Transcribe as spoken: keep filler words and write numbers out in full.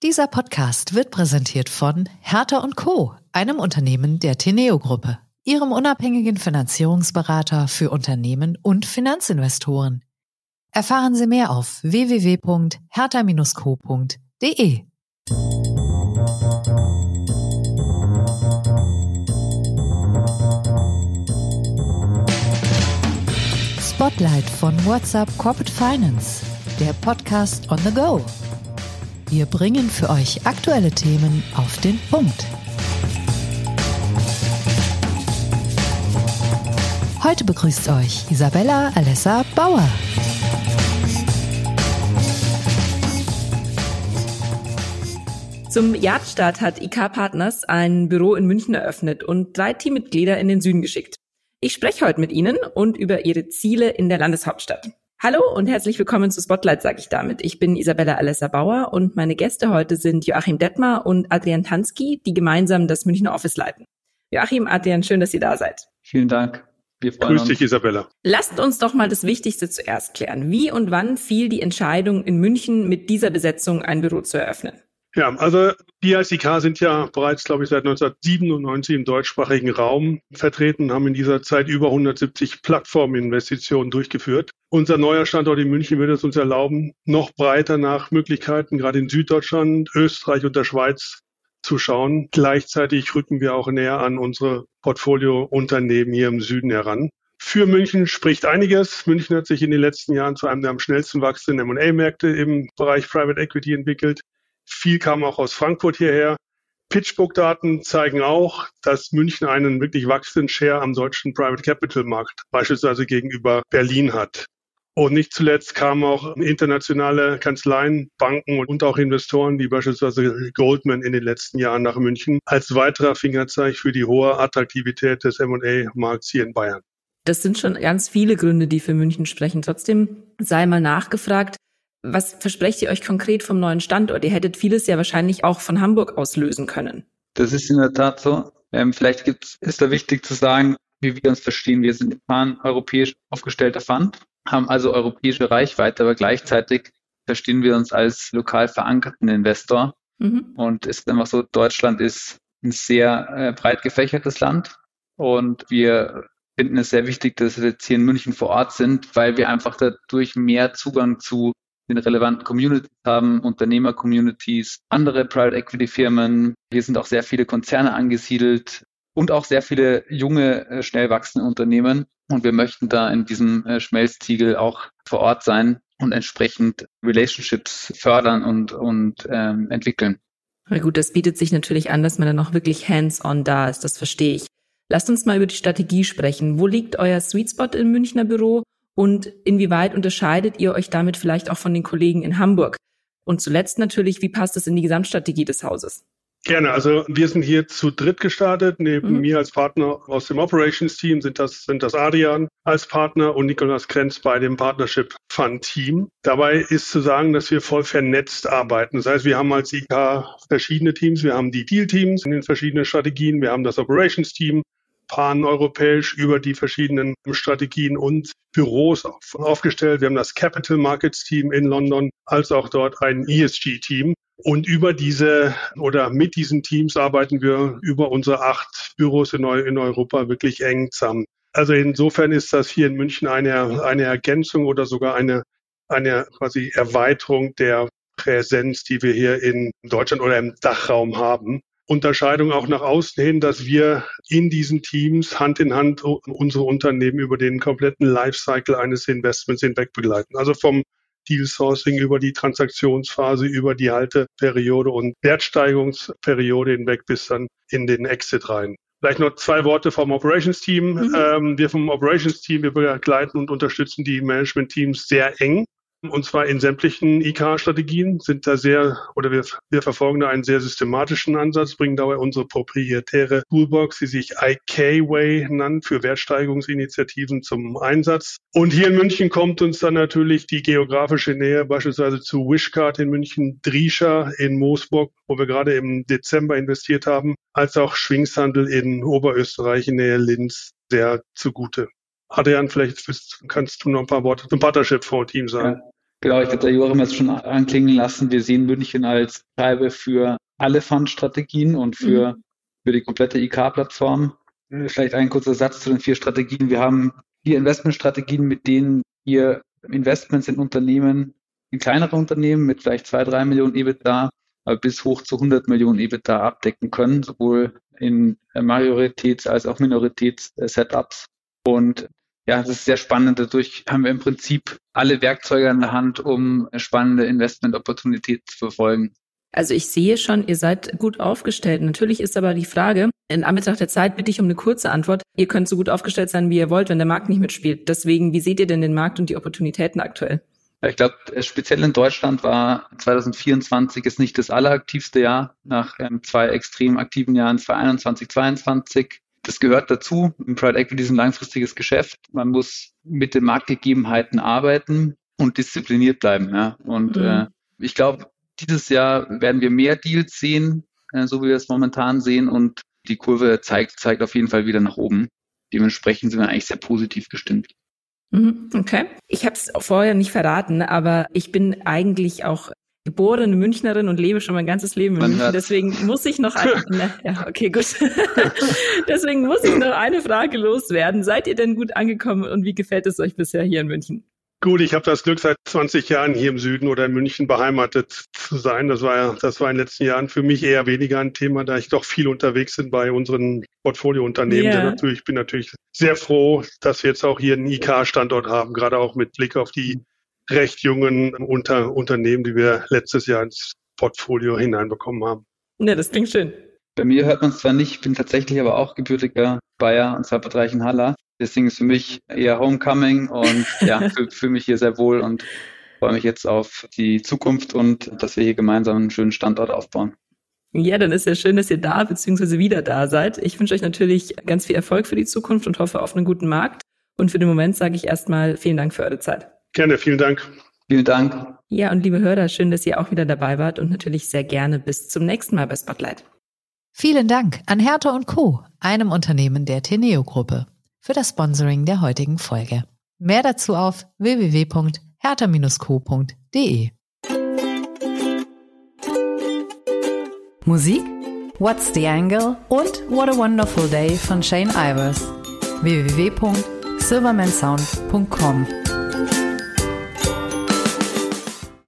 Dieser Podcast wird präsentiert von Hertha und Co., einem Unternehmen der Teneo-Gruppe, ihrem unabhängigen Finanzierungsberater für Unternehmen und Finanzinvestoren. Erfahren Sie mehr auf w w w punkt hertha Bindestrich co punkt de. Spotlight von WhatsUp Corporate Finance, der Podcast on the go. Wir bringen für euch aktuelle Themen auf den Punkt. Heute begrüßt euch Isabella Alessa Bauer. Zum Jahresstart hat I K Partners ein Büro in München eröffnet und drei Teammitglieder in den Süden geschickt. Ich spreche heute mit Ihnen und über Ihre Ziele in der Landeshauptstadt. Hallo und herzlich willkommen zu Spotlight, sage ich damit. Ich bin Isabella Alessa Bauer und meine Gäste heute sind Joachim Detmar und Adrian Tansky, die gemeinsam das Münchner Office leiten. Joachim, Adrian, schön, dass ihr da seid. Vielen Dank. Wir freuen Grüß dich, Isabella. Lasst uns doch mal das Wichtigste zuerst klären. Wie und wann fiel die Entscheidung, in München mit dieser Besetzung ein Büro zu eröffnen? Ja, also wir als I K sind ja bereits, glaube ich, seit neunzehnhundertsiebenundneunzig im deutschsprachigen Raum vertreten, haben in dieser Zeit über hundertsiebzig Plattforminvestitionen durchgeführt. Unser neuer Standort in München wird es uns erlauben, noch breiter nach Möglichkeiten, gerade in Süddeutschland, Österreich und der Schweiz zu schauen. Gleichzeitig rücken wir auch näher an unsere Portfoliounternehmen hier im Süden heran. Für München spricht einiges. München hat sich in den letzten Jahren zu einem der am schnellsten wachsenden M und A-Märkte im Bereich Private Equity entwickelt. Viel kam auch aus Frankfurt hierher. PitchBook-Daten zeigen auch, dass München einen wirklich wachsenden Share am deutschen Private Capital-Markt, beispielsweise gegenüber Berlin hat. Und nicht zuletzt kamen auch internationale Kanzleien, Banken und auch Investoren, wie beispielsweise Goldman in den letzten Jahren nach München, als weiterer Fingerzeig für die hohe Attraktivität des M und A-Markts hier in Bayern. Das sind schon ganz viele Gründe, die für München sprechen. Trotzdem sei mal nachgefragt, was versprecht ihr euch konkret vom neuen Standort? Ihr hättet vieles ja wahrscheinlich auch von Hamburg aus lösen können. Das ist in der Tat so. Ähm, vielleicht gibt's, ist da wichtig zu sagen, wie wir uns verstehen. Wir sind ein europäisch aufgestellter Fund, haben also europäische Reichweite, aber gleichzeitig verstehen wir uns als lokal verankerten Investor. Mhm. Und es ist einfach so, Deutschland ist ein sehr äh, breit gefächertes Land und wir finden es sehr wichtig, dass wir jetzt hier in München vor Ort sind, weil wir einfach dadurch mehr Zugang zu den relevanten Communities haben, Unternehmer-Communities, andere Private-Equity-Firmen. Hier sind auch sehr viele Konzerne angesiedelt und auch sehr viele junge, schnell wachsende Unternehmen. Und wir möchten da in diesem Schmelztiegel auch vor Ort sein und entsprechend Relationships fördern und, und ähm, entwickeln. Na gut, das bietet sich natürlich an, dass man dann auch wirklich hands-on da ist. Das verstehe ich. Lasst uns mal über die Strategie sprechen. Wo liegt euer Sweet Spot im Münchner Büro? Und inwieweit unterscheidet ihr euch damit vielleicht auch von den Kollegen in Hamburg? Und zuletzt natürlich, wie passt es in die Gesamtstrategie des Hauses? Gerne. Also wir sind hier zu dritt gestartet. Neben mhm. mir als Partner aus dem Operations-Team sind das, sind das Adrian als Partner und Nikolaus Krenz bei dem Partnership Fund-Team. Dabei ist zu sagen, dass wir voll vernetzt arbeiten. Das heißt, wir haben als I K verschiedene Teams. Wir haben die Deal-Teams in den verschiedenen Strategien. Wir haben das Operations-Team, pan-europäisch über die verschiedenen Strategien und Büros auf, aufgestellt. Wir haben das Capital Markets Team in London, als auch dort ein E S G-Team. Und über diese oder mit diesen Teams arbeiten wir über unsere acht Büros in, in Europa wirklich eng zusammen. Also insofern ist das hier in München eine, eine Ergänzung oder sogar eine, eine quasi Erweiterung der Präsenz, die wir hier in Deutschland oder im Dachraum haben. Unterscheidung auch nach außen hin, dass wir in diesen Teams Hand in Hand unsere Unternehmen über den kompletten Lifecycle eines Investments hinweg begleiten. Also vom Deal Sourcing über die Transaktionsphase, über die Halteperiode und Wertsteigerungsperiode hinweg bis dann in den Exit rein. Vielleicht noch zwei Worte vom Operations-Team. Mhm. Ähm, wir vom Operations-Team, wir begleiten und unterstützen die Management-Teams sehr eng. Und zwar in sämtlichen I K-Strategien sind da sehr, oder wir, wir verfolgen da einen sehr systematischen Ansatz, bringen dabei unsere proprietäre Toolbox, die sich I K-Way nennt, für Wertsteigerungsinitiativen zum Einsatz. Und hier in München kommt uns dann natürlich die geografische Nähe, beispielsweise zu Wishcard in München, Drisha in Moosburg, wo wir gerade im Dezember investiert haben, als auch Schwingshandel in Oberösterreich in Nähe Linz sehr zugute. Adrian, vielleicht kannst du noch ein paar Worte zum Partnership-Fonds-Team sagen. Ja. Genau, ich glaube, der Joachim hat es schon anklingen lassen. Wir sehen München als Treiber für alle Fund-Strategien und für, mhm. für die komplette I K-Plattform. Vielleicht ein kurzer Satz zu den vier Strategien. Wir haben vier Investmentstrategien, mit denen ihr Investments in Unternehmen, in kleinere Unternehmen mit vielleicht zwei, drei Millionen EBITDA, aber bis hoch zu hundert Millionen EBITDA abdecken können, sowohl in Majoritäts- als auch Minoritäts-Setups. Und ja, das ist sehr spannend. Dadurch haben wir im Prinzip alle Werkzeuge an der Hand, um spannende Investment-Opportunitäten zu verfolgen. Also ich sehe schon, ihr seid gut aufgestellt. Natürlich ist aber die Frage, in Anbetracht der Zeit bitte ich um eine kurze Antwort. Ihr könnt so gut aufgestellt sein, wie ihr wollt, wenn der Markt nicht mitspielt. Deswegen, wie seht ihr denn den Markt und die Opportunitäten aktuell? Ich glaube, speziell in Deutschland war zwanzig vierundzwanzig ist nicht das alleraktivste Jahr nach ähm, zwei extrem aktiven Jahren, zwanzig einundzwanzig, zweiundzwanzig. Das gehört dazu. Im Private Equity ist ein langfristiges Geschäft. Man muss mit den Marktgegebenheiten arbeiten und diszipliniert bleiben. Ja. Und mhm. äh, ich glaube, dieses Jahr werden wir mehr Deals sehen, äh, so wie wir es momentan sehen. Und die Kurve zeigt, zeigt auf jeden Fall wieder nach oben. Dementsprechend sind wir eigentlich sehr positiv gestimmt. Okay. Ich habe es vorher nicht verraten, aber ich bin eigentlich auch geborene Münchnerin und lebe schon mein ganzes Leben in Man München. Hört. Deswegen muss ich noch eine, na, ja, okay, gut. Deswegen muss ich noch eine Frage loswerden. Seid ihr denn gut angekommen und wie gefällt es euch bisher hier in München? Gut, ich habe das Glück, seit zwanzig Jahren hier im Süden oder in München beheimatet zu sein. Das war ja, das war in den letzten Jahren für mich eher weniger ein Thema, da ich doch viel unterwegs bin bei unseren Portfoliounternehmen. Yeah. Natürlich, ich bin natürlich sehr froh, dass wir jetzt auch hier einen I K-Standort haben, gerade auch mit Blick auf die recht jungen Unter- Unternehmen, die wir letztes Jahr ins Portfolio hineinbekommen haben. Ja, das klingt schön. Bei mir hört man es zwar nicht, bin tatsächlich aber auch gebürtiger Bayer und zwar Bad Reichenhall. Deswegen ist für mich eher Homecoming und ja, fühle fühl mich hier sehr wohl und freue mich jetzt auf die Zukunft und dass wir hier gemeinsam einen schönen Standort aufbauen. Ja, dann ist ja schön, dass ihr da bzw. wieder da seid. Ich wünsche euch natürlich ganz viel Erfolg für die Zukunft und hoffe auf einen guten Markt. Und für den Moment sage ich erstmal vielen Dank für eure Zeit. Gerne, vielen Dank. Vielen Dank. Ja, und liebe Hörer, schön, dass ihr auch wieder dabei wart und natürlich sehr gerne bis zum nächsten Mal bei Spotlight. Vielen Dank an Hertha und Co., einem Unternehmen der Teneo-Gruppe, für das Sponsoring der heutigen Folge. Mehr dazu auf w w w punkt hertha Bindestrich co punkt d e. Musik What's the Angle und What a Wonderful Day von Shane Ivers. w w w punkt silvermansound punkt com